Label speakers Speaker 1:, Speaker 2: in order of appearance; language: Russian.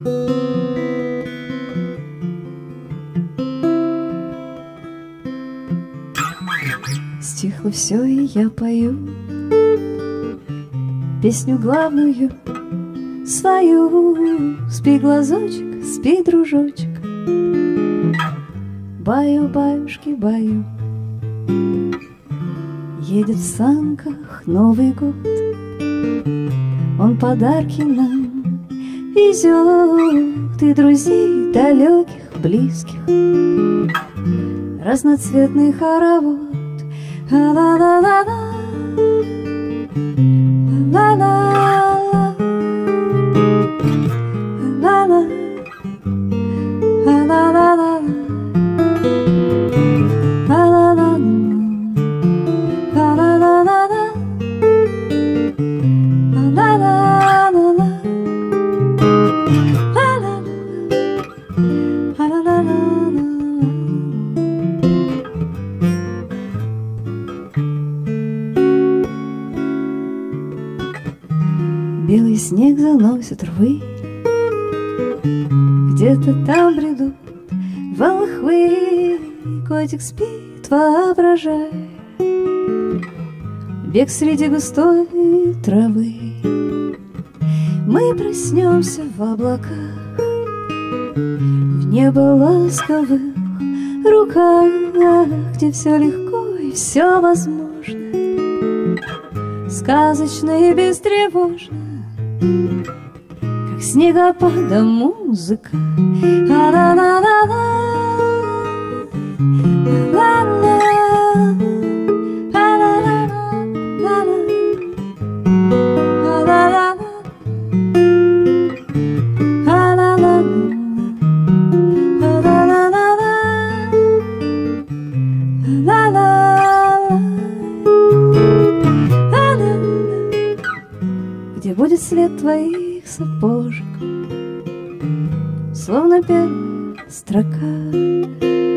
Speaker 1: Стихло все, и я пою песню главную свою. Спи, глазочек, спи, дружочек, баю, баюшки, баю. Едет в санках Новый год, он подарки нам везет, и друзей далеких, близких, разноцветный хоровод. Ла-ла-ла-ла-ла, ла-ла-ла, ла-ла, ла-ла-ла-ла, ла-ла-ла, ла-ла-ла-ла, белый снег заносит рвы, где-то там бредут волхвы. Котик спит, воображая бег среди густой травы. Мы проснемся в облаках, в небо ласковых руках, где все легко и все возможно, сказочно и бестревожно, как снегопада музыка. А-ла-ла-ла-ла, ла-ла, а-ла-ла-ла-ла, а-ла-ла-ла, а-ла-ла-ла, а-ла-ла-ла, где будет след твоих сапожек, словно первая строка.